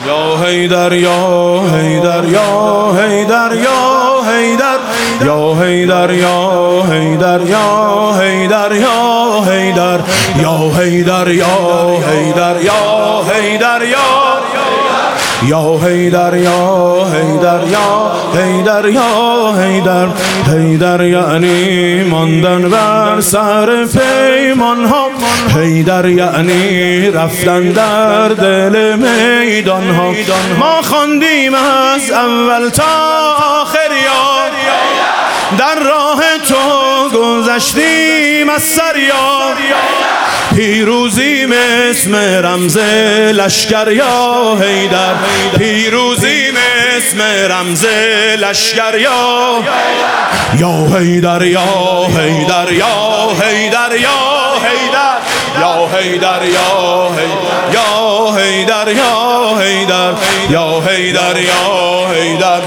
یا حیدر یا حیدر یا حیدر یا حیدر یا حیدر یا حیدر یا حیدر یا حیدر یا حیدر یا حیدر یا حیدر یا حیدر یا حیدر یا حیدر یا حیدر حیدر یعنی ماندن بر سر پیمان ها، حیدر یعنی رفتن در دل میدان ها. ما خواندیم از اول تا آخر یار، در راه تو گذشتیم از سر یار، پیروزیم اسم رمز لشکر یا حیدر، پیروزیم اسم رمز لشکر یا حیدر یا حیدر یا حیدر یا حیدر یا حیدر یا حیدر یا حیدر یا حیدر یا حیدر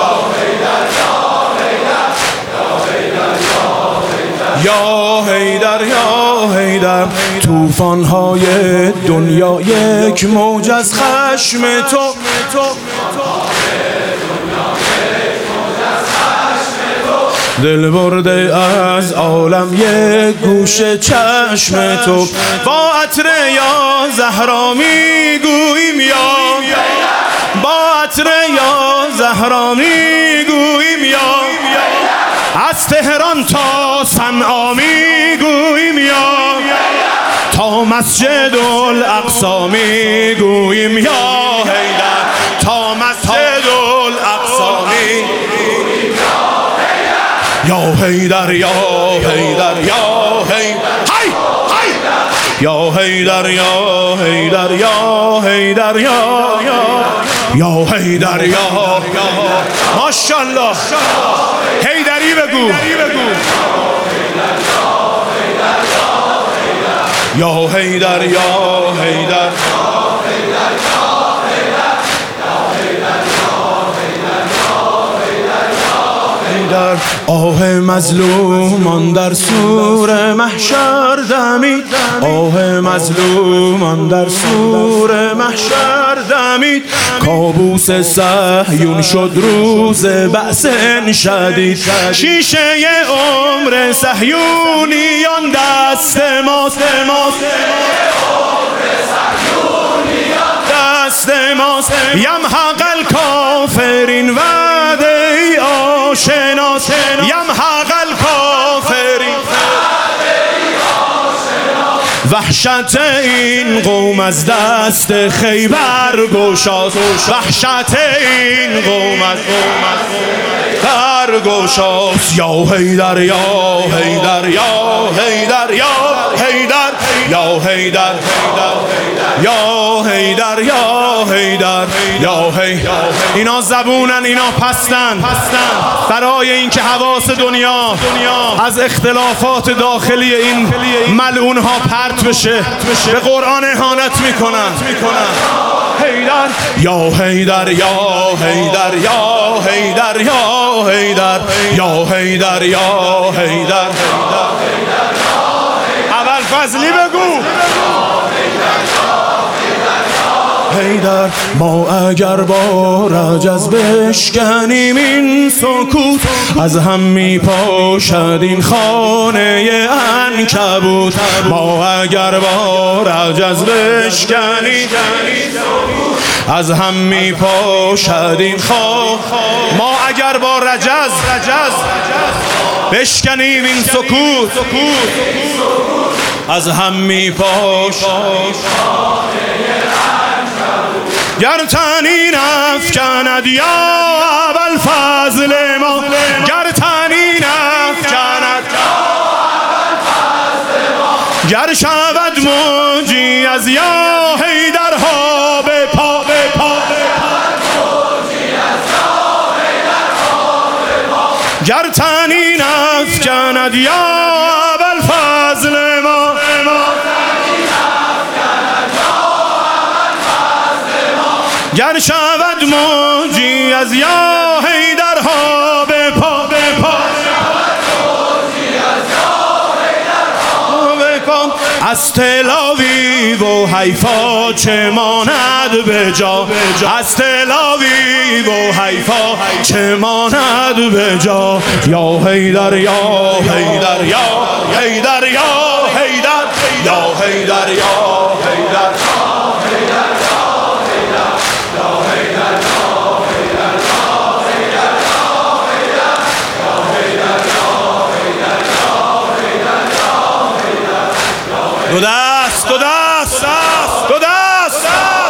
یا حیدر یا حیدر. طوفان‌های دنیا یک موج از خشم تو، دل برده از عالم یک گوشه چشم تو. با عطر یا زهرا میگوییم یا، با عطر یا زهرا میگوییم یا، از تهران تا صنعا میگوییم یا، تا مسجد الاقصی میگوییم یا حیدر، تا مسجد الاقصی میگوییم یا حیدر یا حیدر یا حیدر یا حیدر یا حیدر یا حیدر یا حیدر یا ماشاءالله. حیدری بگو یا حیدر یا حیدر. آه مظلومان در سور محشر دمید، آه مظلومان در سور محشر دمید، کابوس صهیون شد روز بأس شدید، شیشه عمر صهیونیان دست ماست، دست ماست. یمحق الکافرین وعده آشناس، یمحق الکافرین وحشت این قوم از دست خیبر گشاست، وحشت این قوم از خیبر گشاست. یا حیدر یا حیدر یا حیدر یا حیدر یا حیدر یا حیدر یا حیدر یا حیدر. اینا زبونن، اینا پستن برای اینکه حواس دنیا از اختلافات داخلی این ملعون ها پرت بشه، به قرآن اهانت میکنن. حیدر یا حیدر یا حیدر یا حیدر یا حیدر یا حیدر یا حیدر. اول فضلی بگو حیدر. ما اگر با رجز بشکنیم این سکوت، از هم میپاشد این خانه عنکبوت. ما اگر با رجز بشکنیم از هم میپاشد این خانه، ما اگر با رجز بشکنیم این سکوت، از هم میپاشد. گر تنین افکند یا ابوالفضل ما، گر تنین افکند گر شود موجی از یا حیدرها به پا، گر تنین افکند یا ابوالفضل ما، گر شود موجی از یا حیدرها به پا، از تل آویو و حیفا چه ماند به جا، از تل آویو و حیفا چه ماند به جا. یا حیدر یا حیدر یا حیدر یا حیدر یا حیدر یا حیدر. دو دست دو دست دو دست.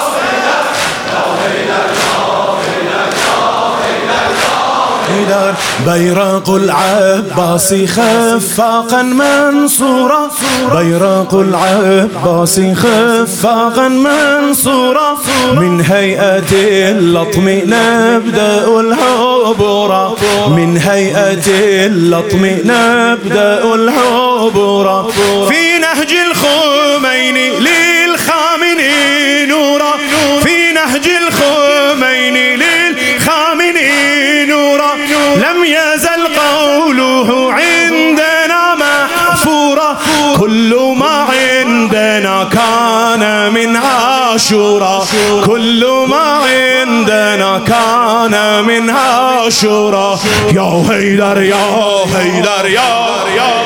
بيرق العباس خفاقا منصورا، بيرق العباس خفاقا منصورا، من هيئة اللطم نبدأ العبورا، من هيئة اللطم نبدأ العبورا. في نهج الخمين للخامنين نورا، في نهج الخمين للخامنين نورا. لم يزل قوله عندنا محفورا، كل ما عندنا كان من عاشورا، كل ما عندنا كان من عاشورا. يا حيدر يا حيدر يا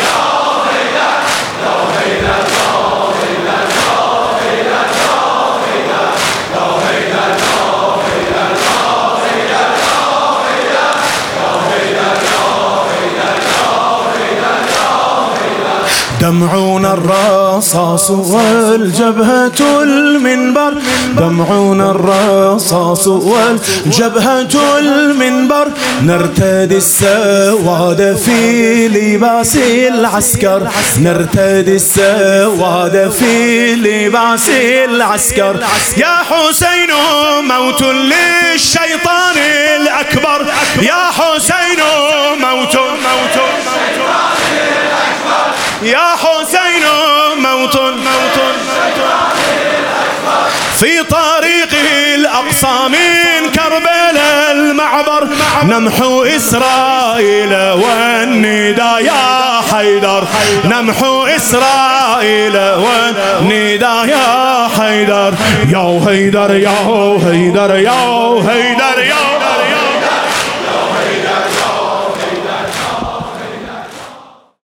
دمعنا الرصاص والجبهة المنبر، دمعنا الرصاص والجبهة المنبر. نرتدي السواد في لباس العسكر، نرتدي السواد في لباس العسكر. يا حسين موت للشيطان الأكبر، يا حسين موت يا حسين موت في طريق الأقصى من كربلاء المعبر. نمحو إسرائيل والنداء يا حيدر، نمحو إسرائيل والنداء يا حيدر. يا حيدر يا حيدر يا حيدر يا